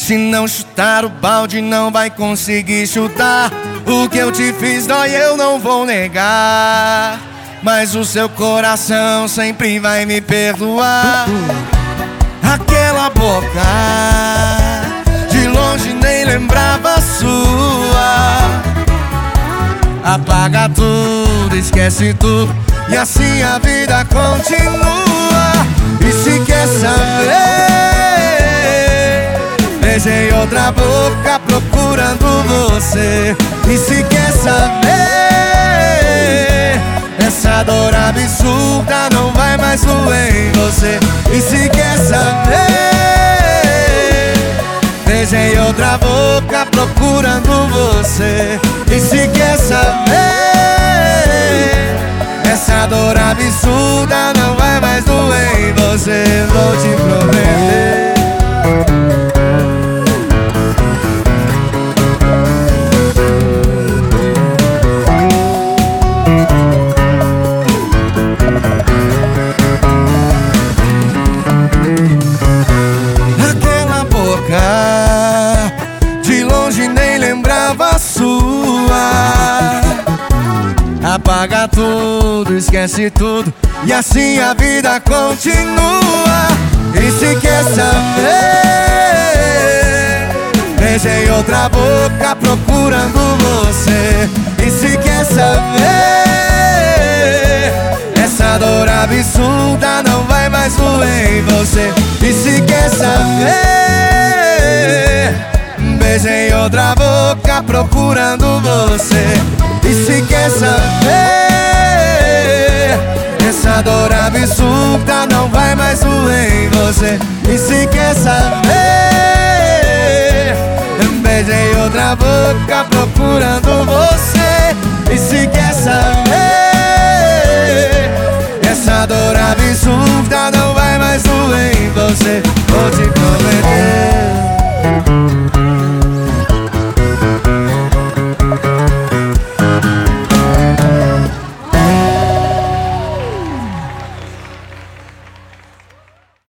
Se não chutar o balde não vai conseguir chutar. O que eu te fiz dói, eu não vou negar, mas o seu coração sempre vai me perdoar. Aquela boca, de longe nem lembrava a sua. Apaga tudo, esquece tudo, e assim a vida continua. E se quer saber, beijei outra boca procurando você. E se quer saber, essa dor absurda não vai mais doer em você. E se quer saber, beijei outra boca procurando você. E se quer saber, essa dor absurda não vai mais doer em você. Vou te prometer. Aquela boca, de longe nem lembrava a sua. Apaga tudo, esquece tudo, e assim a vida continua. E se quer saber, beijei outra boca procurando você. E se quer saber, essa dor absurda não vai mais doer em você. E se quer saber, beijei outra boca procurando você. E se quer saber, essa dor absurda não vai mais doer em você. E se quer saber, beijei outra boca procurando você. E se quer saber, essa dor absurda